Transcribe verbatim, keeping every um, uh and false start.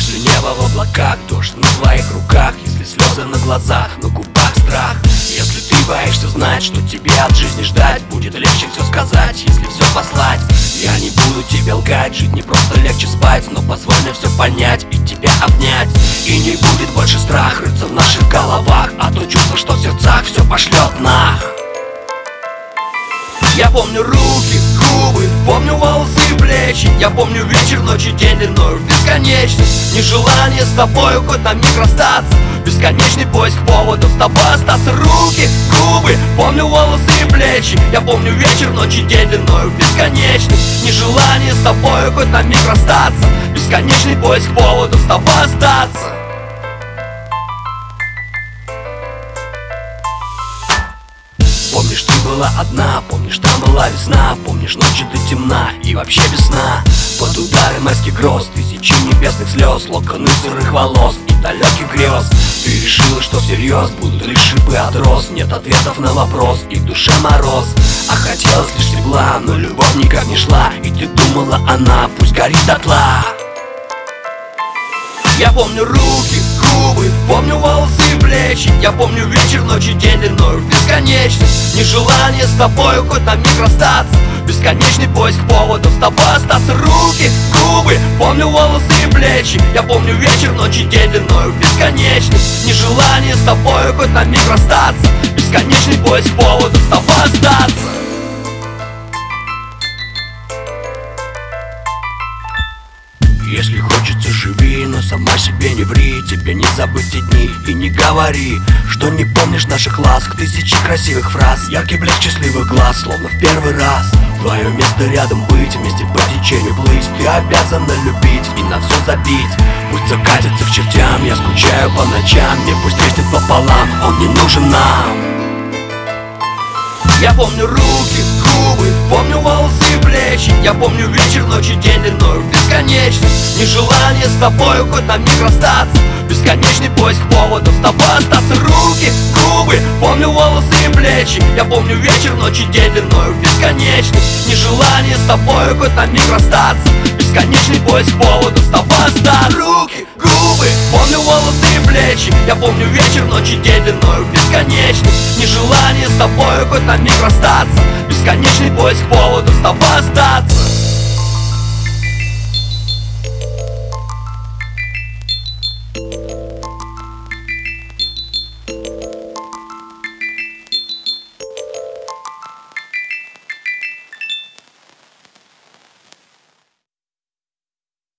Если небо в облаках, дождь на твоих руках, если слезы на глазах, на губах страх. Если ты боишься знать, что тебе от жизни ждать, будет легче все сказать, если все послать. Я не буду тебе лгать, жить не просто легче спать, но позволь мне все понять и тебя обнять. И не будет больше страх рыться в наших головах, а то чувство, что в сердцах все пошлет нах. Я помню руки, губы, помню волосы и плечи. Я помню вечер, ночь и день длиною в бесконечность. Нежелание с тобою хоть на миг расстаться, бесконечный поиск поводов с тобой остаться. Руки, губы, помню волосы и плечи. Я помню вечер, ночь и день длиною в бесконечность. Нежелание с тобою хоть на миг расстаться, бесконечный поиск поводов с тобой остаться. Помнишь, ты была одна, помнишь, там была весна, помнишь, ночи до темна и вообще без сна. Под удары майских гроз, тысячи небесных слез, локоны сырых волос и далеких грез. Ты решила, что всерьез будут лишь шипы от роз, нет ответов на вопрос и в душе мороз. А хотелось лишь тепла, но любовь никак не шла, и ты думала, она пусть горит дотла. Я помню руки, губы, помню волосы и плечи. Я помню вечер, ночь и день длиною в бесконечность. Нежелание с тобою хоть на миг расстаться, бесконечный поиск поводов с тобой остаться. Руки, губы, помню волосы и плечи. Я помню вечер, ночь и день длиною в бесконечность. Нежелание с тобою хоть на миг расстаться, бесконечный поиск поводов с тобой остаться. Если хочется, живи, но сама себе не ври. Тебе не забыть те дни и не говори, что не помнишь наших ласк, тысячи красивых фраз, яркий блеск счастливых глаз, словно в первый раз. Твое место рядом быть, вместе по течению плыть. Ты обязана любить и на все забить. Пусть закатится к чертям, я скучаю по ночам. Мне пусть треснет пополам, он не нужен нам. Я помню руки, губы, помню волосы и плечи. Я помню вечер, ночь и день длиною в бесконечность. Нежелание с тобою хоть на миг расстаться, бесконечный поиск поводов с тобой остаться. Руки, губы, помню волосы и плечи. Я помню вечер, ночь и день длиною в бесконечность. Нежелание с тобою хоть на миг расстаться, бесконечный поиск поводов с тобой остаться. Руки, губы, помню волосы и плечи. Я помню вечер, ночь и день длиною в бесконечность. Нежелание с тобою хоть на миг расстаться, бесконечный поиск поводов с тобой остаться.